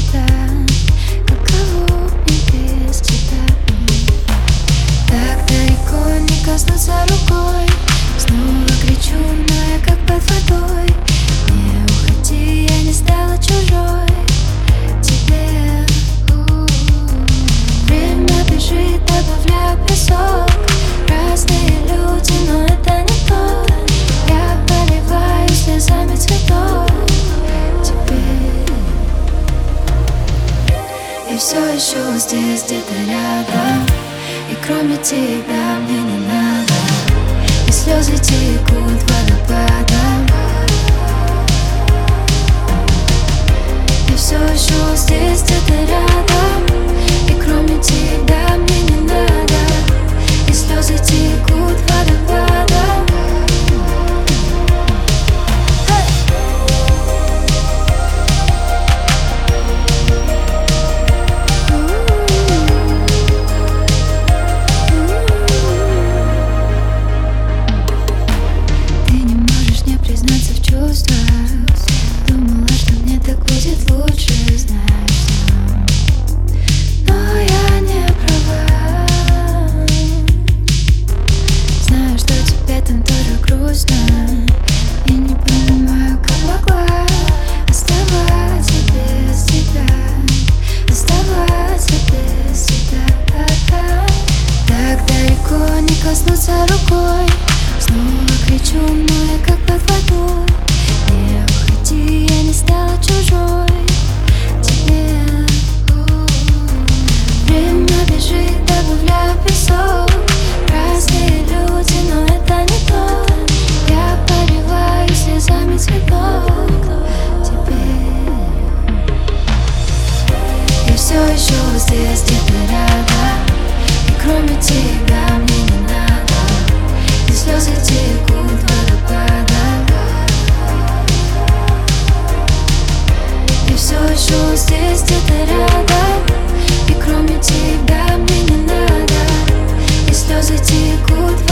чувства, каково мне без тебя. Так далеко не коснуться рукой, снова кричу, но я как под водой. Не уходи, я не стала чужой тебе. Время бежит, добавляю песок. Разные люди, но это не то. Я поливаю слезами цветов теперь. И все еще здесь, где-то рядом. И кроме тебя мне не надо. И слезы текут водопадом. И все еще здесь, где-то рядом. И кроме тебя мне не надо. И слезы текут водопадом. Ты не можешь не признаться в чувствах. Думала, что мне так будет лучше, знаешь сам. Но я не права. Знаю, что тебе там тоже грустно. И не понимаю, как могла оставаться без тебя. Оставаться без тебя. Так далеко не коснуться рукой. Снова кричу, но я как под водой. Не уходи, я не стала чужой тебе. Время бежит, добавляю песок. Разные люди, но это не то. Я поливаю слезами цветов теперь. И все еще здесь, где-то рядом. И кроме тебя мне не надо. И слезы текут водопадом. И все еще здесь, где-то рядом. И кроме тебя мне не надо. И слезы текут